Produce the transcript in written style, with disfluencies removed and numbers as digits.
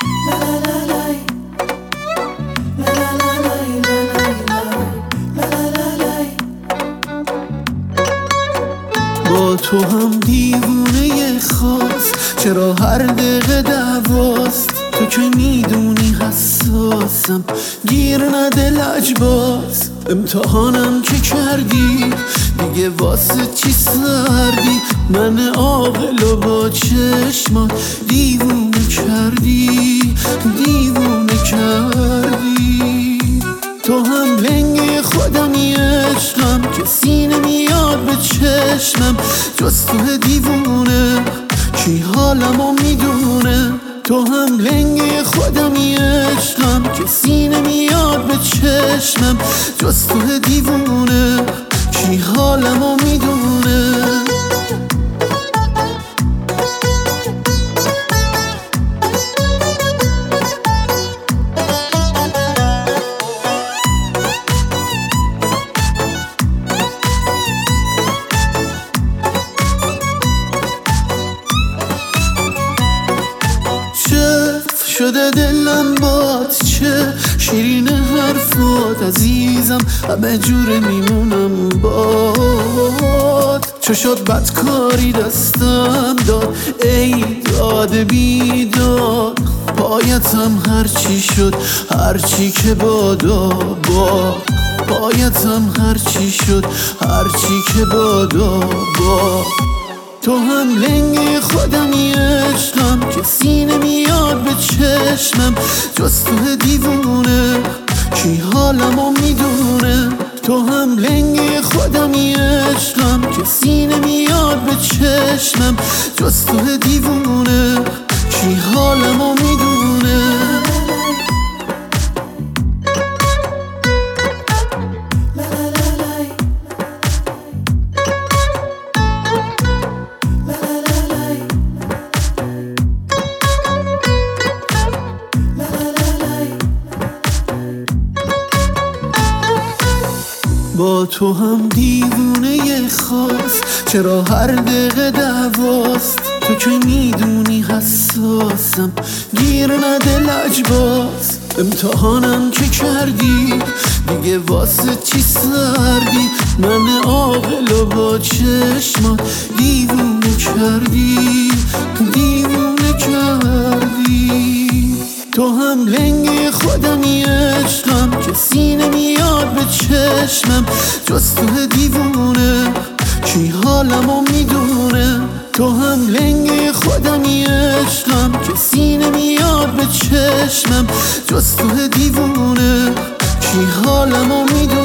با تو هم دیوونه خاص، چرا هر دقیقه دعواست. تو که میدونی حساسم، گیر نده لجباز. امتحانم که کردی دیگه واسه چی سردی؟ من عاقلو با چشمات دیوونه کردی، دیوونه کردی. تو هم لنگه خودمی عشقم، کسی نمیاد به چشمم جز تو دیوونه. کی حالمو میدونه؟ تو هم لنگه خودمی عشقم، کسی نمیاد به چشمم جز تو دیوونه. کی حالمو میدونه؟ شده دلم باد، چه شیرین حرفات عزیزم، همه جوره میمونم باد. چه شد بدکاری دستم داد، ای داد بیداد. پایتم هرچی شد، هرچی که بادا باد. پایتم هرچی شد، هرچی که بادا باد. تو هم لنگه خودمی عشقم، کسی نمیاد به چشمم جز تو دیوونه. کی حالمو میدونه؟ تو هم لنگه خودمی عشقم، کسی نمیاد به چشمم جز تو دیوونه. کی حالمو میدونه؟ با تو هم دیوونه خاص، چرا هر دقیقه دعواست. تو که میدونی حساسم، گیر نده لجباز. امتحانم که کردی دیگه واسه چی سردی؟ من عاقلو با چشمات دیوونه کردی، دیوونه کردی. تو هم لنگه خودمی عشقم، کسی نمیاد به چشمم جز تو دیوونه. کی حالمو میدونه؟ تو هم لنگه خودمی عشقم، کسی نمیاد به چشمم جز تو دیوونه. کی حالمو میدونه؟